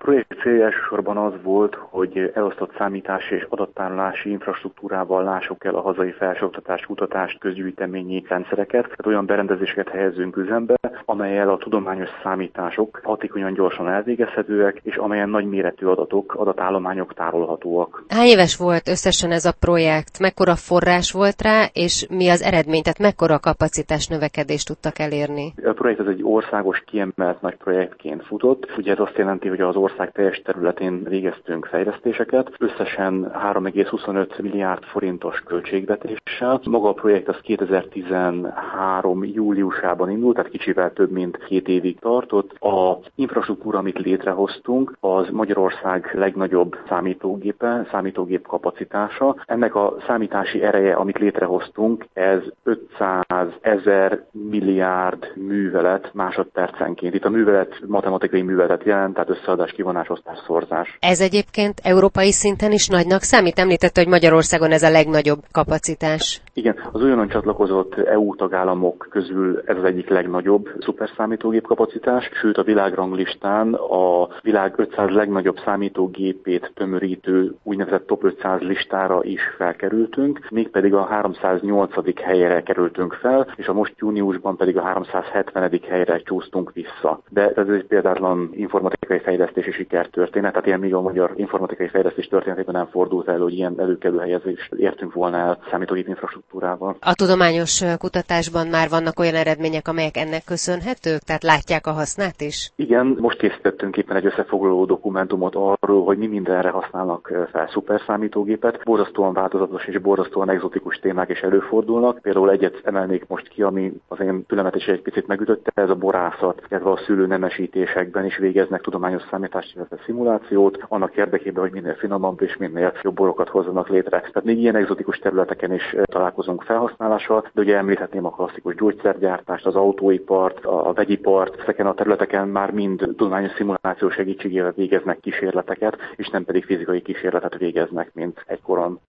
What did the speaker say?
projekt célja elsősorban az volt, hogy elosztott számítási és adattárolási infrastruktúrával lássuk el a hazai felsőoktatás, kutatást, közgyűjteményi rendszereket, tehát olyan berendezéseket helyezünk üzembe, amellyel a tudományos számítások hatékonyan, gyorsan elvégezhetőek, és amelyen nagyméretű adatállományok tárolhatóak. Hány éves volt összesen ez a projekt? Mekkora forrás volt rá, és mi az eredmény? Tehát mekkora kapacitás növekedést tudtak elérni? A projekt ez egy országos kiemelt nagy projektként futott. Ugye ez azt jelenti, hogy az ország teljes területén végeztünk fejlesztéseket, összesen 3,25 milliárd forintos költségvetéssel. Maga a projekt az 2013. júliusában indult, tehát kicsivel több mint 2 évig tartott. A infrastruktúra, amit létrehoztunk, az Magyarország legnagyobb számítógép kapacitása. Ennek a számítási ereje, amit létrehoztunk, ez 500 000 milliárd művelet másodpercenként. Itt a művelet matematikai műveletet jelent, tehát összeadás, kivonás, osztás, szorzás. Ez egyébként európai szinten is nagynak számít? Említette, hogy Magyarországon ez a legnagyobb kapacitás. Igen, az újonnan csatlakozott EU tagállamok közül ez az egyik legnagyobb szuperszámítógép kapacitás, sőt a világranglistán a világ 500 legnagyobb számítógépét tömörítő úgynevezett top 500 listára is felkerültünk, mégpedig a 308. helyre kerültünk fel, és a most júniusban pedig a 370. helyre csúsztunk vissza. De ez egy példátlan informatikai fejlesztési sikertörténet, tehát ilyen még a magyar informatikai fejlesztés történetében nem fordult elő, hogy ilyen előkelő helyezést értünk volna el számítógép infrastruktúrával. A tudományos kutatásban már vannak olyan eredmények, amelyek ennek köszönhetők? Tehát látják a hasznát is? Igen, most készítettünk éppen egy összefoglaló dokumentumot arról, hogy mi mindenre használnak fel szuperszámítógépet. Borzasztóan változatos és borzasztóan egzotikus témák is előfordulnak. Például egyet emelnék most ki, ami az én fülemet is egy picit megütötte, ez a borászat, illetve a szülőnemesítésekben is végeznek tudományos számítást, illetve szimulációt, annak érdekében, hogy minél finomabb és minél jobb borokat hozzanak létre. Tehát még ilyen egzotikus területeken is találkozunk felhasználással, de ugye említhetném a klasszikus gyógyszergyártást, az autóipart, a vegyipart, ezeken a területeken már mind tudományos szimuláció segítségével végeznek kísérleteket, és nem pedig fizikai kísérletet végeznek, mint egykoron.